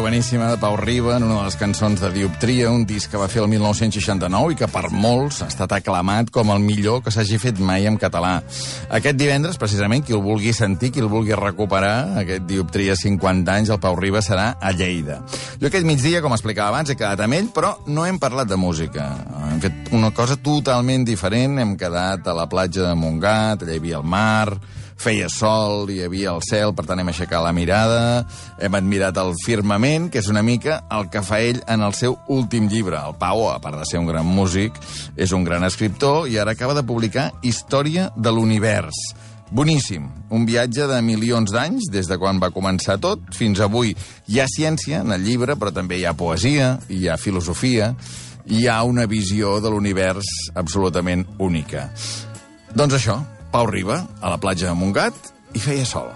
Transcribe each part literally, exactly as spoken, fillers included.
boníssima de Pau Riba, en una de les cançons de Dioptria, un disc que va fer el mil nou-cents seixanta-nou i que per molts ha estat aclamat com el millor que s'hagi fet mai en català. Aquest divendres, precisament, qui el vulgui sentir, qui el vulgui recuperar, aquest Dioptria cinquanta anys, el Pau Riba serà a Lleida. Jo aquest migdia, com explicava abans, he quedat amb ell, però no hem parlat de música. Hem fet una cosa totalment diferent, hem quedat a la platja de Montgat, allà hi havia el mar, feia sol, hi havia el cel, per tant hem aixecat la mirada, hem admirat el firmament, que és una mica el que fa ell en el seu últim llibre. El Pau, a part de ser un gran músic, és un gran escriptor i ara acaba de publicar Història de l'univers. Boníssim, un viatge de milions d'anys, des de quan va començar tot, fins avui. Hi ha ciència en el llibre, però també hi ha poesia, hi ha filosofia, hi ha una visió de l'univers absolutament única. Doncs això, Pau Riba, a la platja de Montgat, i feia sol.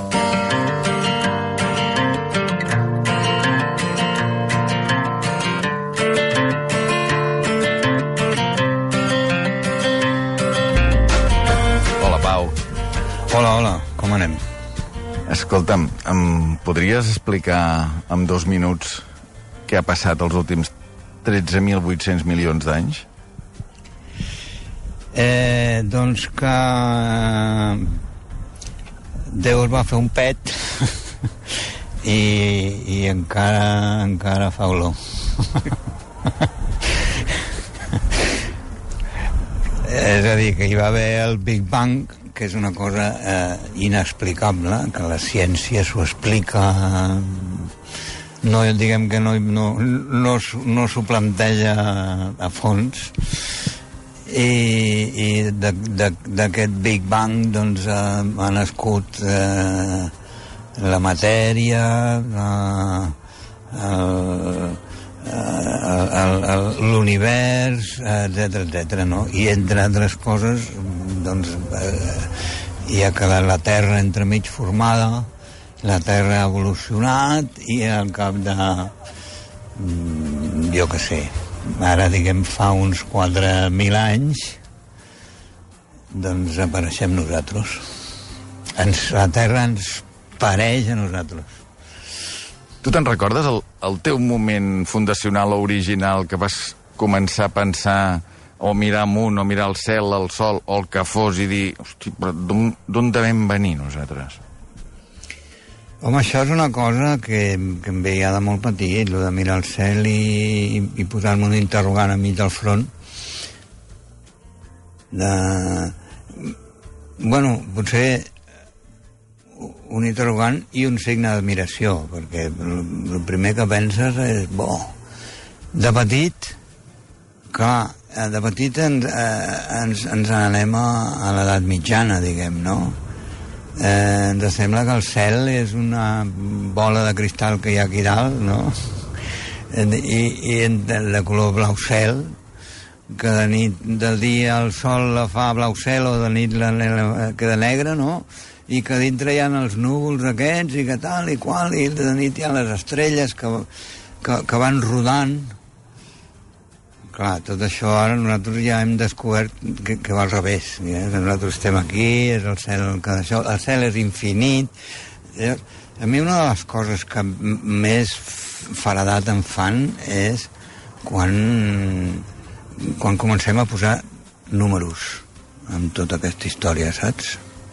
Hola, Pau. Hola, hola, com anem? Escolta'm, em podries explicar en dos minuts què ha passat els últims tretze mil vuit-cents milions d'anys? Eh, doncs que Déu es va fer un pet i, i encara encara fa olor. És a dir, que hi va haver el Big Bang, que és una cosa eh, inexplicable, que la ciència s'ho explica, no, diguem que no, no, no, no s'ho planteja a fons. I, i d'aquest Big Bang doncs eh, ha nascut eh, la matèria, la, l'univers, etcètera, etcètera, no? I entre altres coses doncs eh, hi ha quedat la Terra entremig formada, la Terra ha evolucionat i al cap de mm, jo què sé, ara, diguem, fa uns quatre mil anys, doncs apareixem nosaltres. Ens, la Terra ens pareix a nosaltres. Tu te'n recordes el, el teu moment fundacional o original que vas començar a pensar o mirar amunt, o mirar el cel, el sol, o el que fos, i dir, hosti, però d'on devem venir nosaltres? Home, això és una cosa que, que em veia de molt petit, el de mirar el cel i, i posar-me un interrogant a mig del front. De... Bueno, potser un interrogant i un signe d'admiració, perquè el, el primer que penses és, bo, de petit, clar, de petit ens, eh, ens, ens anem a, a l'edat mitjana, diguem, no? Eh, ens sembla que el cel és una bola de cristal que hi ha aquí dalt, no? I, i de color blau cel, que de nit, del dia el sol la fa blau cel, o de nit la, la, queda negra, no? I que dintre hi ha els núvols aquests i que tal i qual, i de nit hi ha les estrelles que, que, que van rodant. Clar, tot això ara nosaltres ja hem descobert que, que va al revés. Eh? Nosaltres estem aquí, és el cel, que això, el cel és infinit. Eh? A mi una de les coses que més faradat em fan és quan, quan comencem a posar números amb tota aquesta història, saps?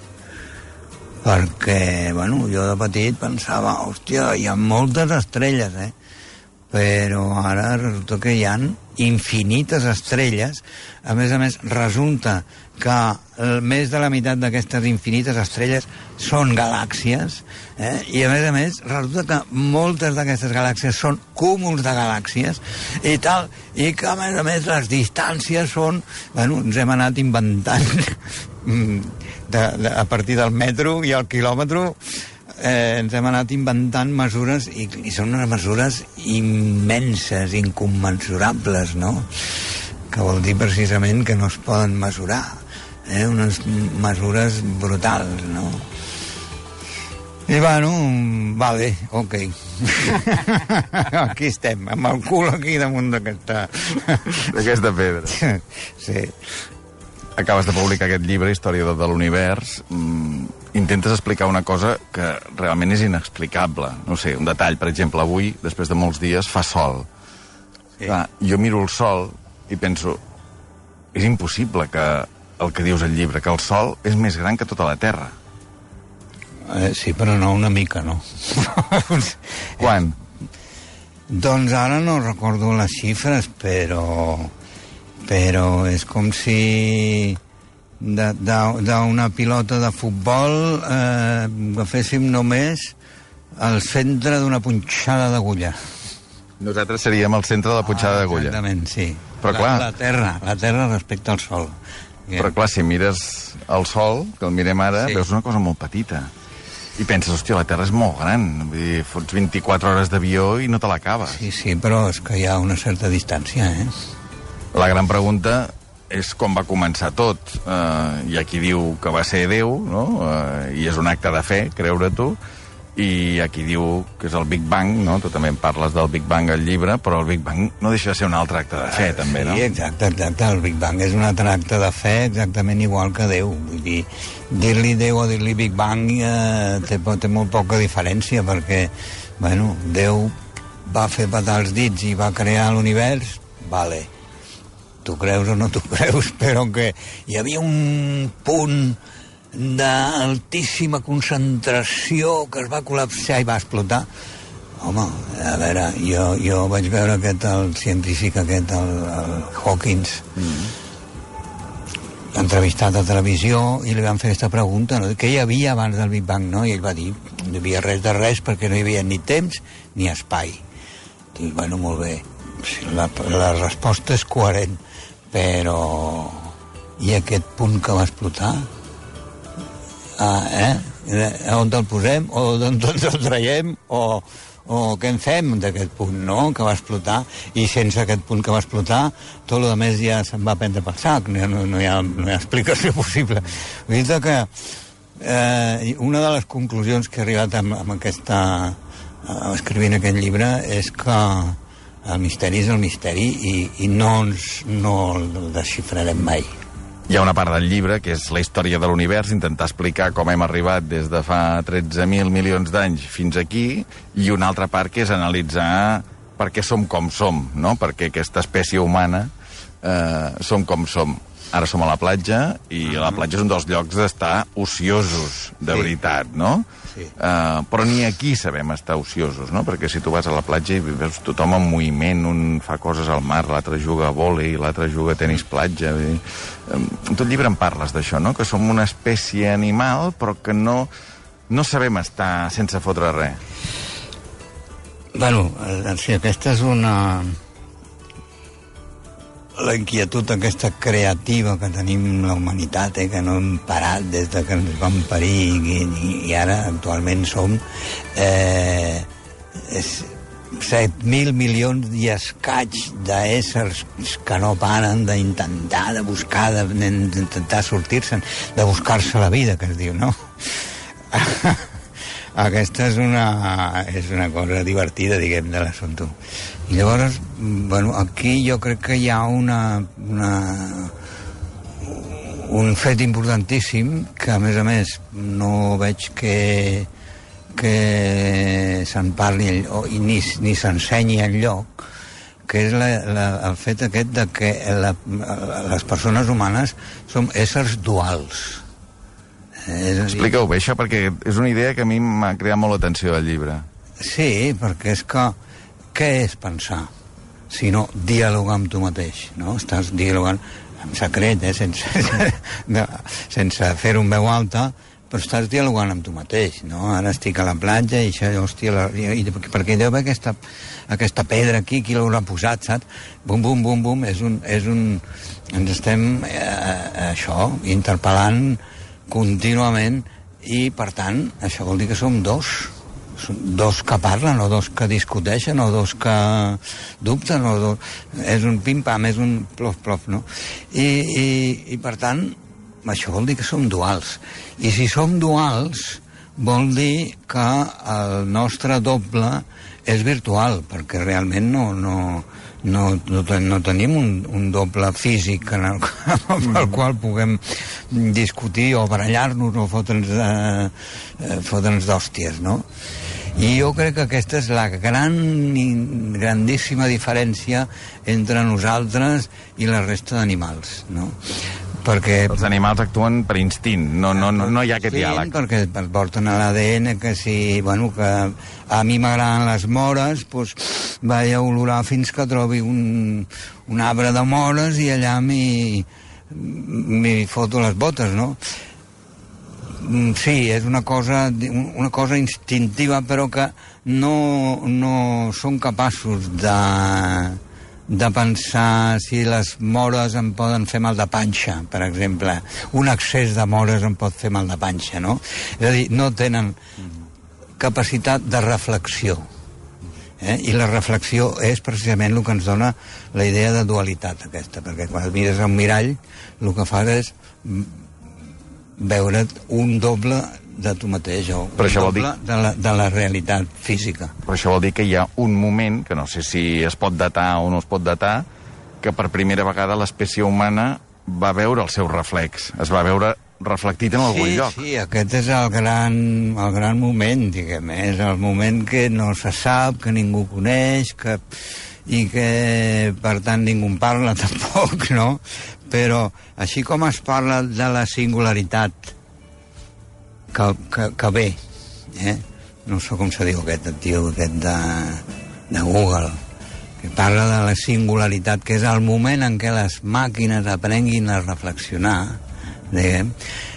Perquè, bueno, jo de petit pensava, hòstia, hi ha moltes estrelles, eh? Però ara resulta que hi ha infinites estrelles. A més a més, resulta que més de la meitat d'aquestes infinites estrelles són galàxies, eh? I a més a més, resulta que moltes d'aquestes galàxies són cúmuls de galàxies i tal, i que a més a més les distàncies són... Bueno, ens hem anat inventant de, de, a partir del metro i el quilòmetre. Eh, ens hem anat inventant mesures i, i són unes mesures immenses, incommensurables, no? Que vol dir precisament que no es poden mesurar, eh? Unes mesures brutals, no? I bueno, vale, ok. Aquí estem, amb el cul aquí damunt d'aquesta... d'aquesta pedra. Sí. acabes de publicar aquest llibre, Història de l'univers, mm, intentes explicar una cosa que realment és inexplicable. No sé, un detall, per exemple, avui, després de molts dies, fa sol. Sí. Clar, jo miro el sol i penso, és impossible que el que dius al llibre, que el sol és més gran que tota la Terra. Eh, sí, però no una mica, no. Quan? Doncs ara no recordo les xifres, però... però és com si d'una pilota de futbol eh, agaféssim només el centre d'una punxada d'agulla. Nosaltres seríem el centre de la punxada ah, d'agulla. Exactament, sí. Però la, clar... La Terra, la Terra respecte al Sol. Però clar, si mires el Sol, que el mirem ara, sí. Veus una cosa molt petita. I penses, hòstia, la Terra és molt gran. Vull dir, fots vint-i-quatre hores d'avió i no te l'acabes. Sí, sí, però és que hi ha una certa distància, eh? La gran pregunta és com va començar tot. Uh, hi ha qui diu que va ser Déu, no? Uh, I és un acte de fe, creure tu. I hi ha qui diu que és el Big Bang, no? Tu també en parles del Big Bang al llibre, però el Big Bang no deixa de ser un altre acte de fe, uh, també, no? Sí, exacte, exacte. El Big Bang és un altre acte de fe exactament igual que Déu. Vull dir, dir-li Déu o dir-li Big Bang eh, té, té molt poca diferència, perquè, bueno, Déu va fer petar els dits i va crear l'univers, vale. Tu creus o no tu creus, però que hi havia un punt d'altíssima concentració que es va col·lapsar i va explotar. Home, a veure, jo, jo vaig veure aquest, el científic aquest, el, el Hawkins, mm. entrevistat a televisió, i li van fer aquesta pregunta, no? Què hi havia abans del Big Bang, no? I ell va dir, no hi havia res de res perquè no hi havia ni temps ni espai. Dius, bueno, molt bé, la, la resposta és coherent, però i aquest punt que va explotar? Ah, eh? On el posem? O d'on ens el traiem? O, o què en fem d'aquest punt, no?, que va explotar? I sense aquest punt que va explotar, tot el més ja se'n va prendre pel sac. No, no, no, hi ha, no hi ha explicació possible. Vull dir que eh, una de les conclusions que he arribat amb, amb aquesta... escrivint aquest llibre és que el misteri és el misteri i, i no, ens, no el desxifrarem mai. Hi ha una part del llibre que és la història de l'univers, intentar explicar com hem arribat des de fa tretze mil milions d'anys fins aquí, i una altra part que és analitzar per què som com som, no? Perquè aquesta espècie humana eh, som com som. Ara som a la platja, i la platja és un dels llocs d'estar ociosos, de sí. veritat, no? Sí. Uh, però ni aquí sabem estar ociosos, no? Perquè si tu vas a la platja i veus tothom en moviment, un fa coses al mar, l'altre juga a vòlei, l'altre juga a tenis platja. I, um, en tot llibre en parles d'això, no? Que som una espècie animal, però que no, no sabem estar sense fotre res. Bueno, sí, aquesta és una... la inquietud aquesta creativa que tenim la humanitat, eh, que no hem parat des de que ens vam parir i, i ara actualment som eh, set mil milions i escaig d'éssers que no paren d'intentar, de buscar, d'intentar sortir-se'n, de buscar-se la vida, que es diu, no? Aquesta és una, és una cosa divertida, diguem, de l'assumpte. I llavors, bueno, aquí jo crec que hi ha una, una, un fet importantíssim que, a més a més, no veig que, que se'n parli i ni, ni s'ensenyi enlloc, que és la, la, el fet aquest de que la, les persones humanes som éssers duals. Eh, Explica-ho bé, això, perquè és una idea que a mi m'ha creat molt l'atenció del llibre. Sí, perquè és que què és pensar? Sinó dialogar amb tu mateix, no? Estàs dialogant en secret, eh? sense, no, sense fer-ho en veu alta, però estàs dialogant amb tu mateix, no? Ara estic a la platja i això, hòstia, la, i, perquè deu haver aquesta, aquesta pedra aquí, qui l'haurà posat, saps? Bum, bum, bum, bum, és un... És un ens estem, eh, això, interpel·lant contínuament, i per tant això vol dir que som dos dos que parlen, o dos que discuteixen, o dos que dubten, o dos... és un pim-pam, és un plof-plof, no? I, i, i per tant això vol dir que som duals, i si som duals vol dir que el nostre doble és virtual, perquè realment no, no, no, no, no tenim un, un doble físic en el, amb el qual puguem discutir o barallar-nos o fotre'ns eh, fotre'ns d'hòsties, no? I jo crec que aquesta és la gran, grandíssima diferència entre nosaltres i la resta d'animals, no? Perquè els animals actuen per instint, no, no, no, no hi ha aquest diàleg. Perquè porten a l'A D N que si, bueno, que a mi m'agraden les mores, doncs vaig a olorar fins que trobi un, un arbre de mores i allà m'hi m'hi foto les botes, no? Sí, és una cosa, una cosa instintiva, però que no, no són capaços de... de pensar si les mores em poden fer mal de panxa, per exemple. Un excés de mores em pot fer mal de panxa, no? És a dir, no tenen capacitat de reflexió. Eh? I la reflexió és precisament el que ens dona la idea de dualitat aquesta, perquè quan mires al mirall el que fas és veure't un doble de tu mateix, o però un doble dir... de, la, de la realitat física. Però això vol dir que hi ha un moment, que no sé si es pot datar o no es pot datar, que per primera vegada l'espècie humana va veure el seu reflex, es va veure reflectit en algun sí, lloc. Sí, aquest és el gran, el gran moment, diguem, és el moment que no se sap, que ningú coneix, que, i que per tant ningú en parla tampoc, no? Però així com es parla de la singularitat que, que, que ve, eh? No sé com se diu aquest tio aquest de, de Google, que parla de la singularitat, que és el moment en què les màquines aprenguin a reflexionar, diguem.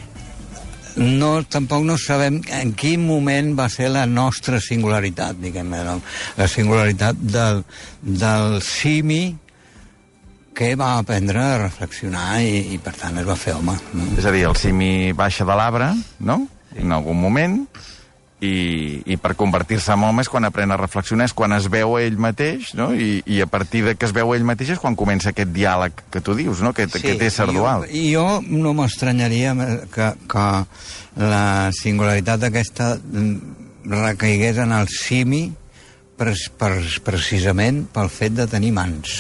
No, tampoc no sabem en quin moment va ser la nostra singularitat, diguem, la singularitat del, del simi que va aprendre a reflexionar i, i per tant es va fer home, no? És a dir, el simi baixa de l'arbre, no? Sí. En algun moment, i, i per convertir-se en home és quan aprèn a reflexionar, és quan es veu ell mateix, no? I, i a partir de que es veu ell mateix és quan comença aquest diàleg que tu dius, no? Aquest, sí, aquest ésser dual. I jo, jo no m'estranyaria que, que la singularitat aquesta recaigués en el simi per, per, precisament pel fet de tenir mans.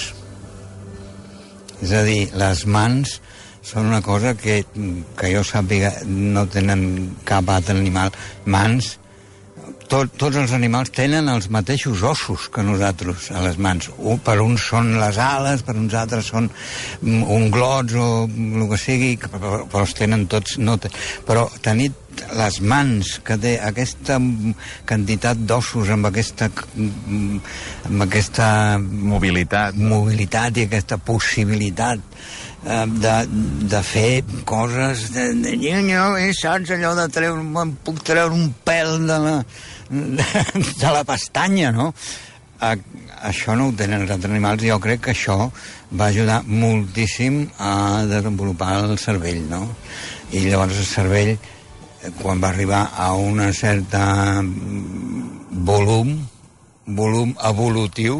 És a dir, les mans són una cosa que, que jo sàpiga no tenen cap altre animal. Mans, tot, tots els animals tenen els mateixos ossos que nosaltres a les mans. Un, per uns són les ales, per uns altres són unglots o el que sigui, però, però els tenen tots... No te, però tenir les mans, que té aquesta quantitat d'ossos amb aquesta amb aquesta mobilitat, mobilitat i aquesta possibilitat de, de fer coses de, de, de, saps allò de treure, me'n puc treure un pèl de la, de, de la pestanya, no? A, això no ho tenen els altres animals, i jo crec que això va ajudar moltíssim a desenvolupar el cervell, no? I llavors el cervell, quan va arribar a una certa volum volum evolutiu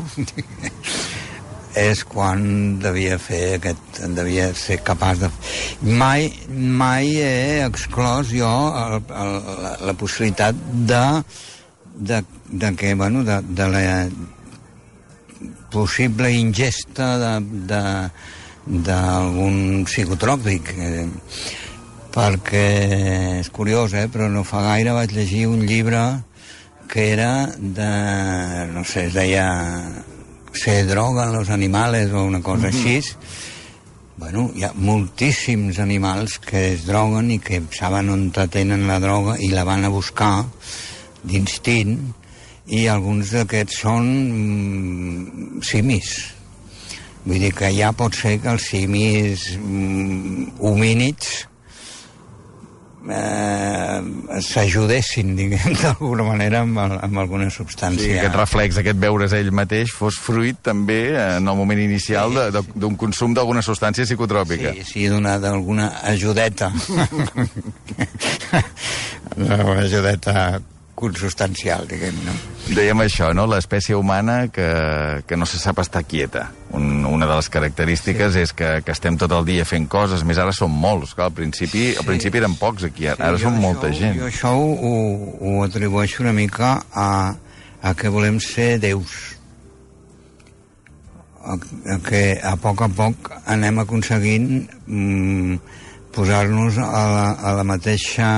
és quan devia fer aquest, devia ser capaç de... Mai, mai he exclòs jo el, el, la, la possibilitat de, de, de que, bueno, de, de la possible ingesta de d'algun psicotròpic, eh, perquè és curiós, eh, però no fa gaire vaig llegir un llibre que era de, no sé, es deia Se drogan los animales o una cosa mm-hmm. així. Bueno, hi ha moltíssims animals que es droguen i que saben on tenen la droga i la van a buscar d'instint, i alguns d'aquests són mm, simis. Vull dir que ja pot ser que els simis mm, homínids eh, s'ajudessin, diguem, d'alguna manera amb, el, amb alguna substància. Sí, aquest reflex, aquest veure's ell mateix fos fruit també en el moment inicial sí, d'un consum d'alguna substància psicotròpica. Sí, sí, d'alguna ajudeta. Una ajudeta consubstancial, diguem, no? Dèiem això, no? L'espècie humana que, que no se sap estar quieta. Un, una de les característiques sí. és que, que estem tot el dia fent coses, més ara som molts. Clar, al principi, sí. al principi eren pocs aquí, ara, sí, ara som molta això, gent. Jo això ho, ho, ho atribueixo una mica a, a que volem ser déus. A, a que a poc a poc anem aconseguint mm, posar-nos a la, a la mateixa...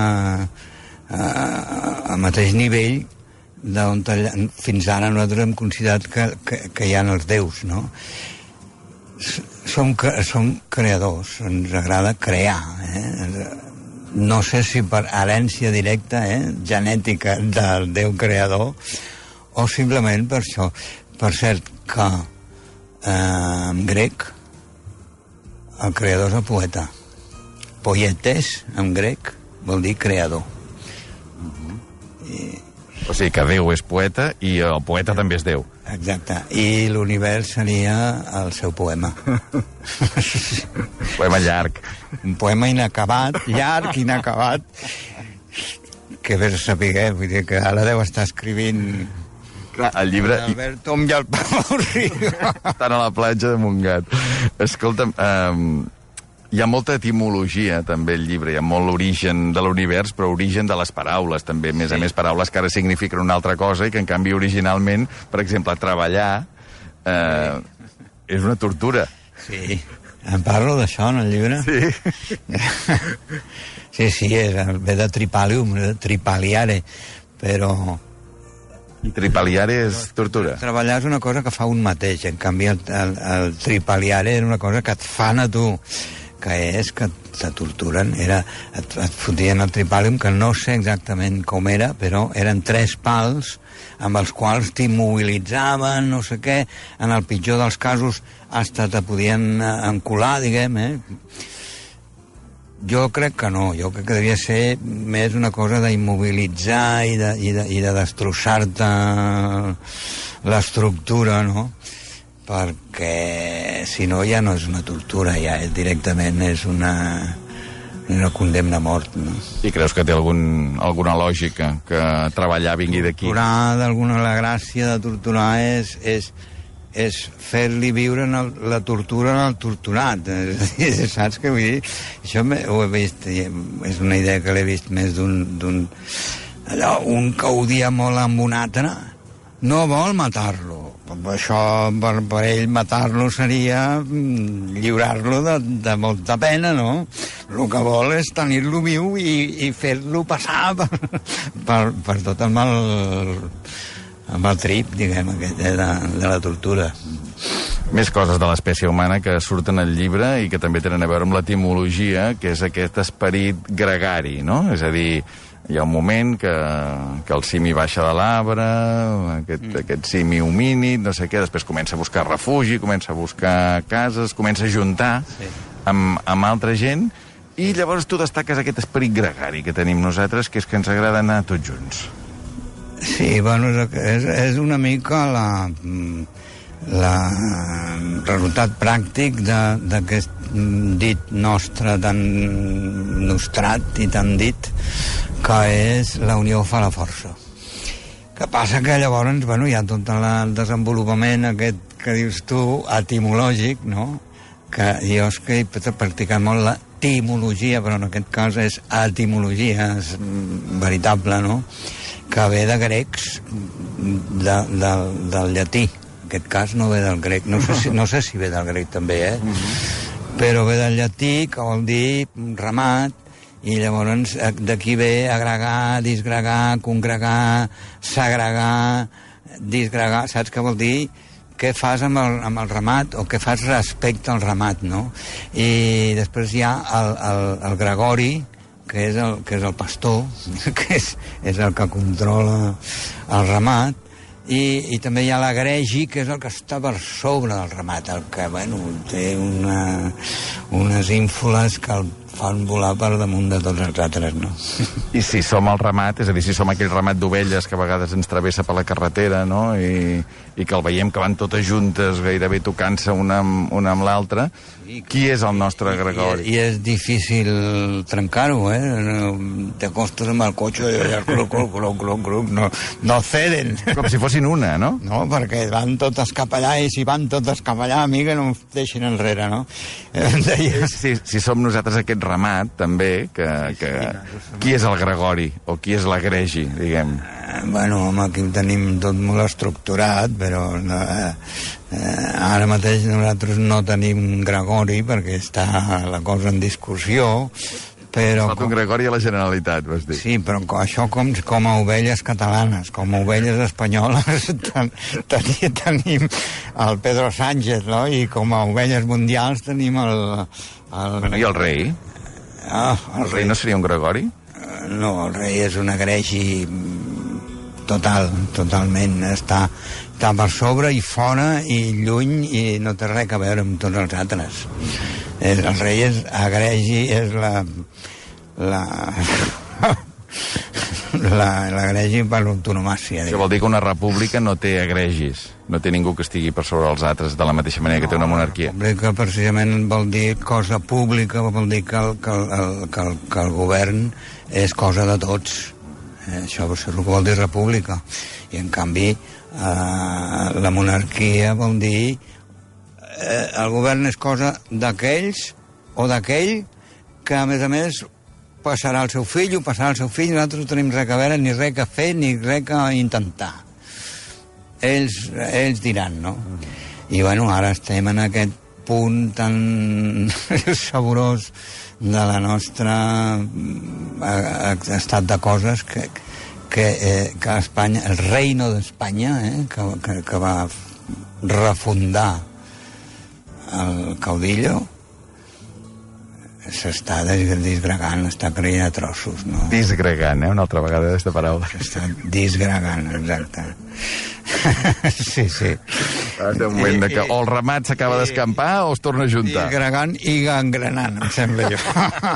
al mateix nivell d'on fins ara nosaltres hem considerat que, que, que hi ha els déus, no? Som, som creadors, ens agrada crear, eh? No sé si per herència directa, eh? genètica del déu creador, o simplement per això. Per cert, que eh, en grec el creador és el poeta. Poietes, en grec, vol dir creador. I... O sigui que Déu és poeta i el poeta també és Déu. Exacte. I l'univers seria el seu poema. Poema llarg. Un poema inacabat, llarg, inacabat, que bé se sapigué, vull dir que ara deu estar escrivint... Clar, el llibre... Albert Tom i el Pau Riu. Estan a la platja de Montgat. Escolta'm... Um... Hi ha molta etimologia, també, al llibre. Hi ha molt l'origen de l'univers, però origen de les paraules, també. A més sí. a més, paraules que ara signifiquen una altra cosa i que, en canvi, originalment, per exemple, treballar eh, sí. és una tortura. Sí. Em parlo d'això, en el llibre? Sí. sí, sí, és, ve de tripalium, de tripaliare, però... I tripaliare és tortura? Treballar és una cosa que fa un mateix, en canvi el, el, el tripaliare és una cosa que et fan a tu, que és que te torturen, era, et, et fotien el tripalium, que no sé exactament com era, però eren tres pals amb els quals t'immobilitzaven, no sé què, en el pitjor dels casos hasta te podien encular, diguem, eh? Jo crec que no, jo crec que devia ser més una cosa d'immobilitzar i de, i de, i de destrossar-te l'estructura, no? Perquè si no ja no és una tortura, ja és directament és una, una condemna a mort, no? I creus que té algun, alguna lògica que treballar vingui d'aquí? Torturar, d'alguna, la gràcia de torturar és, és, és fer-li viure en el, la tortura en el torturat. Saps què vull dir? Això ho he vist, és una idea que l'he vist més d'un... allò, un que odia molt amb un altre, no vol matar-lo. Això, per, per ell matar-lo seria lliurar-lo de, de molta pena, no? El que vol és tenir-lo viu i, i fer-lo passar per, per, per tot amb el, amb el trip, diguem, aquest, eh, de, de la tortura. Més coses de l'espècie humana que surten al llibre i que també tenen a veure amb l'etimologia, que és aquest esperit gregari, no? És a dir, hi ha un moment que, que el simi baixa de l'arbre, aquest, mm. aquest simi homínid, no sé què, després comença a buscar refugi, comença a buscar cases, comença a juntar sí. amb, amb altra gent, i llavors tu destaques aquest esperit gregari que tenim nosaltres, que és que ens agrada anar tots junts. Sí, bueno, és, és una mica la, la resultat pràctic d'aquest dit nostre tan nostrat i tan dit, que és la unió fa la força. Que passa que llavors, bueno, hi ha tot el desenvolupament aquest que dius tu, etimològic, no? Que jo és que he practicat molt la etimologia, però en aquest cas és etimologia, és veritable, no? Que ve de grecs, de, de, del llatí. En aquest cas no ve del grec. No sé si, no sé si ve del grec també, eh? Uh-huh. Però ve del llatí, que vol dir ramat, i llavors d'aquí ve agregar, disgregar, congregar, segregar, disgregar, saps què vol dir? Què fas amb el, amb el ramat o què fas respecte al ramat, no? I després hi ha el, el, el Gregori, que és el, que és el pastor, que és, és el que controla el ramat, i, i també hi ha l'agregi, que és el que està per sobre del ramat, el que, bueno, té una, unes ínfoles que el fan volar per damunt de tots els altres, no? I si som el ramat, és a dir, si som aquell ramat d'ovelles que a vegades ens travessa per la carretera, no?, i, i que el veiem que van totes juntes, gairebé tocant-se una amb, una amb l'altra, qui és el nostre Gregori? I, i és difícil trencar-ho, eh? Te acostes amb el cotxe i allà, cluc, cluc, cluc, cluc, cluc, no, no ceden. Com si fossin una, no? No, perquè van totes cap allà, i si van totes cap allà, a mi que no em deixin enrere, no? Deia... Si, si som nosaltres aquest ramat, també, que, que... qui és el Gregori, o qui és l'Egregi, diguem? Eh, bueno, home, aquí ho tenim tot molt estructurat, però no, eh, eh, ara mateix nosaltres no tenim Gregori, perquè està la cosa en discussió, però... Falta un Gregori a la Generalitat, vas dir. Sí, però això com, com a ovelles catalanes, com a ovelles espanyoles, ten, ten, tenim el Pedro Sánchez, no? I com a ovelles mundials tenim el... el... Bueno, i el rei? Ah, el, el rei no seria un Gregori? No, el rei és un egregi total, totalment. Està, està per sobre i fora i lluny i no té res a veure amb tots els altres. El rei és egregi, és la... la... l'egregi per l'autonomàcia. Això vol dir que una república no té egregis, no té ningú que estigui per sobre els altres de la mateixa manera que té una monarquia. La república precisament vol dir cosa pública, vol dir que el, que el, que el, que el govern és cosa de tots. Eh, això és el que vol dir república. I en canvi eh, la monarquia vol dir eh, el govern és cosa d'aquells o d'aquell que a més a més passarà al seu fill, ho passarà al seu fill, nosaltres no tenim res a veure, ni res a fer, ni res a intentar. Ells, ells diran, no? I, bueno, ara estem en aquest punt tan saborós de la nostra estat de coses que, que, eh, que Espanya, el reino d'Espanya, eh, que, que, que va refundar el caudillo, s'està disgregant, està creient a trossos, no? Disgregant, eh? Una altra vegada aquesta paraula. S'està disgregant, exacte. Sí, sí. Ha de un moment de que o el ramat s'acaba d'escampar o es torna a juntar. Disgregant i gangrenant, em sembla jo.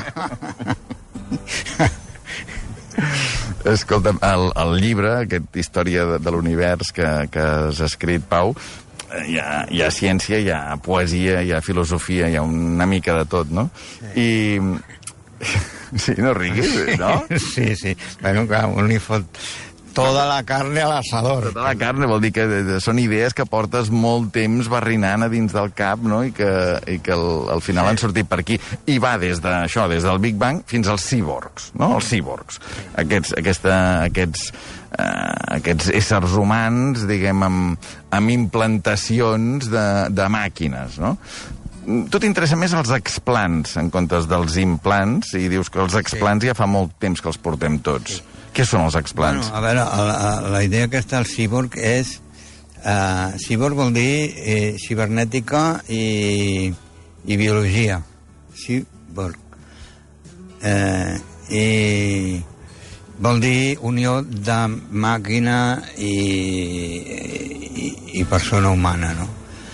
Escolta'm, el, el llibre, aquesta història de, de l'univers que, que has escrit, Pau, hi ha, hi ha ciència, hi ha poesia, hi ha filosofia, hi ha una mica de tot, no? Sí. I... Sí, no riguis, no? Sí, sí. Bueno, clar, un li fot tota la carne a l'asador. Tota la carne vol dir que són idees que portes molt temps barrinant a dins del cap, no? I que, i que al, al final sí. han sortit per aquí. I va des d'això, des del Big Bang fins als cíborgs, no? Els cíborgs. Aquests, aquesta, aquests, eh, aquests éssers humans, diguem, amb, amb implantacions de, de màquines, no? Tu t'interessa més els explants en comptes dels implants i dius que els explants sí. ja fa molt temps que els portem tots. Sí. Què són els explants? Bueno, a veure, la, la idea aquesta del cíborg és... Uh, cíborg vol dir eh, cibernètica i, i biologia. Cíborg. Eh, I vol dir unió de màquina i, i, i persona humana, no?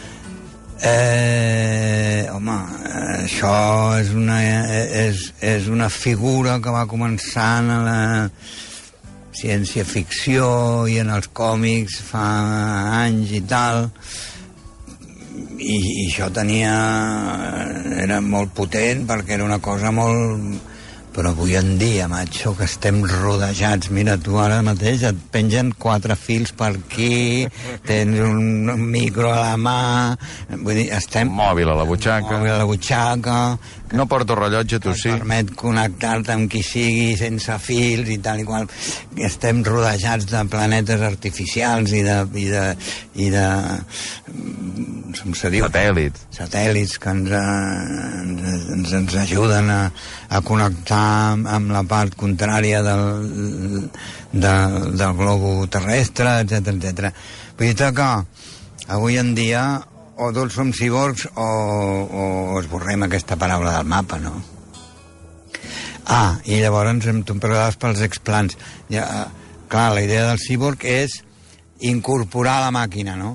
Eh, home, això és una, és, és una figura que va començant a la ciència-ficció i en els còmics fa anys i tal, i, i això tenia... era molt potent perquè era una cosa molt... Però avui en dia, macho, que estem rodejats, mira, tu ara mateix et pengen quatre fils per aquí, tens un micro a la mà, vull dir, estem... Un mòbil a la butxaca. Un mòbil a la butxaca. No porto rellotge, tu sí. Que permet connectar-te amb qui sigui sense fils i tal i qual. Estem rodejats de planetes artificials i de... i de, i de com se diu? Satèl·lits. Satèl·lits que ens, ens, ens, ens ajuden a, a connectar amb, amb la part contrària del, del, del globo terrestre, etcètera, etcètera. Vull dir que avui en dia o tots som ciborgs o, o esborrem aquesta paraula del mapa, no? Ah, i llavors em preguntaves pels explants. Ja, clar, la idea del ciborg és incorporar la màquina, no?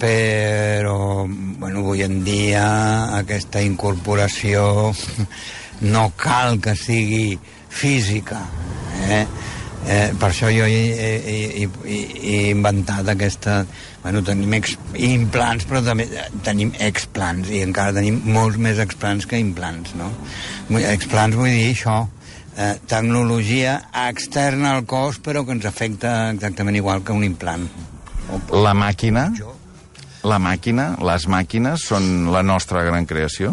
Però, bueno, avui en dia aquesta incorporació no cal que sigui física, eh? Eh, per això jo he, he, he, he inventat aquesta... Bueno, tenim ex, implants, però també tenim explants, i encara tenim molts més explants que implants, no? Explants vull dir això, eh, tecnologia externa al cos, però que ens afecta exactament igual que un implant. La màquina, la màquina, les màquines són la nostra gran creació?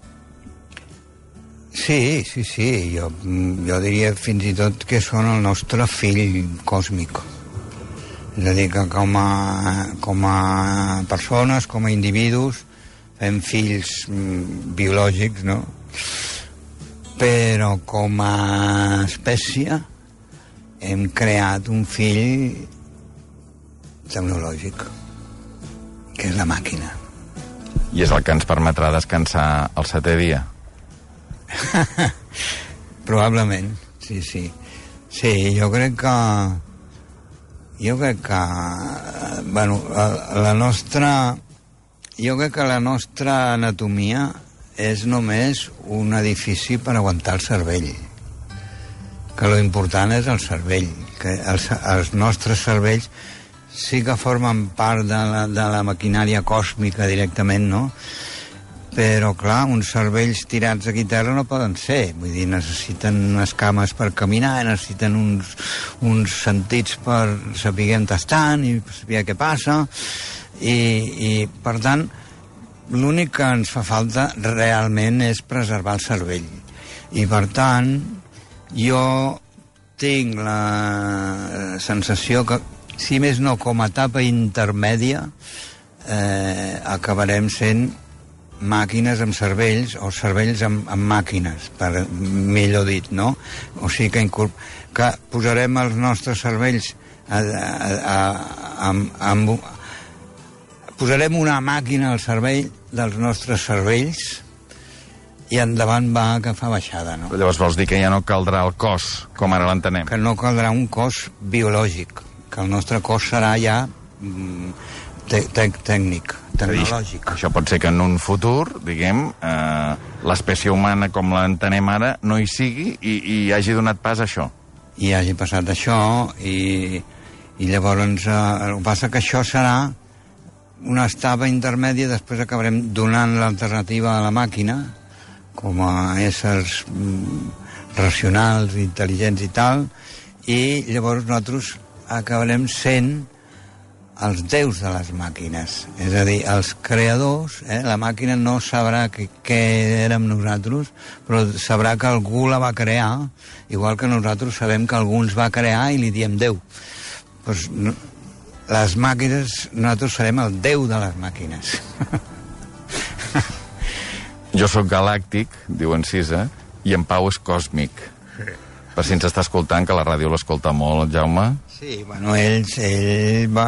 Sí, sí, sí, jo, jo diria fins i tot que són el nostre fill còsmic. És a dir, que com a, com a persones, com a individus, fem fills biològics, no? Però com a espècie hem creat un fill tecnològic, que és la màquina. I és el que ens permetrà descansar el setè dia? Probablement, sí, sí. Sí, jo crec que... Jo crec que... Bueno, la, la nostra... Jo crec que la nostra anatomia és només un edifici per aguantar el cervell. Que lo important és el cervell. Que els, els nostres cervells sí que formen part de la, de la maquinària còsmica directament, no? Però, clar, uns cervells tirats aquí a terra no poden ser. Vull dir, necessiten unes cames per caminar, necessiten uns, uns sentits per saber on estan i saber què passa. I, i per tant, l'únic que ens fa falta realment és preservar el cervell. I, per tant, jo tinc la sensació que, si més no com a etapa intermèdia, eh, acabarem sent màquines amb cervells o cervells amb, amb màquines, per millor dit, no? O sigui que, incorp... que posarem els nostres cervells a, a, a, amb, amb... posarem una màquina al cervell dels nostres cervells i endavant va que fa baixada, no? Però llavors vols dir que ja no caldrà el cos com ara l'entenem? Que no caldrà un cos biològic, que el nostre cos serà ja te te tècnic, tecnològic. Això pot ser que en un futur, diguem, eh, l'espècie humana com l'entenem ara no hi sigui i, i hagi donat pas a això. I hagi passat això i, i llavors eh, el que passa que això serà una etapa intermèdia, després acabarem donant l'alternativa a la màquina com a éssers mm, racionals, intel·ligents i tal, i llavors nosaltres acabarem sent els déus de les màquines, és a dir, els creadors, eh? La màquina no sabrà què érem nosaltres, però sabrà que algú la va crear, igual que nosaltres sabem que algú ens va crear i li diem Déu. Pues, no, les màquines, nosaltres serem el Déu de les màquines. Jo sóc galàctic, diu en Cisa, i en Pau és còsmic. Per si ens està escoltant, que la ràdio l'escolta molt, Jaume. Sí, bueno, ell, ell va...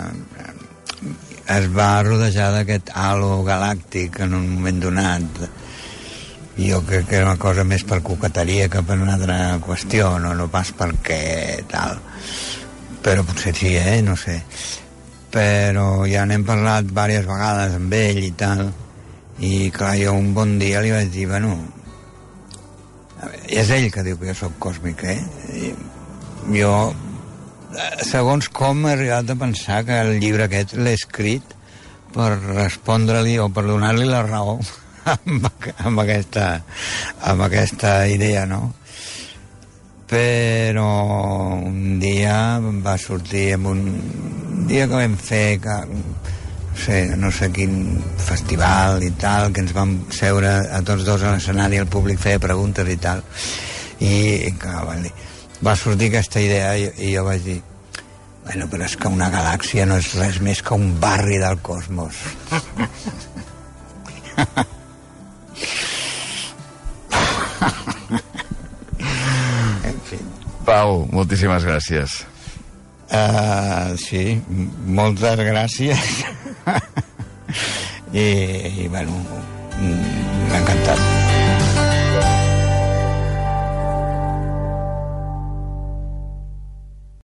es va rodejar d'aquest halo galàctic en un moment donat. Jo crec que era una cosa més per coqueteria que per una altra qüestió, no, no pas perquè tal. Però potser sí, eh? No sé. Però ja n'hem parlat diverses vegades amb ell i tal. I clar, jo un bon dia li vaig dir, bueno... És ell que diu que jo soc còsmic, eh? I jo, segons com he arribat a pensar que el llibre aquest l'he escrit per respondre-li o per donar-li la raó amb, amb, aquesta, amb aquesta idea, no? Però un dia va sortir amb un... un dia que vam fer que... no sé, no sé quin festival i tal, que ens vam seure a tots dos a l'escenari, el públic feia preguntes i tal, i clar, va sortir aquesta idea i, i jo vaig dir, bueno, però és que una galàxia no és res més que un barri del cosmos. En fi. Pau, moltíssimes gràcies. Uh, sí, moltes gràcies. I, i bueno, m'ha encantat.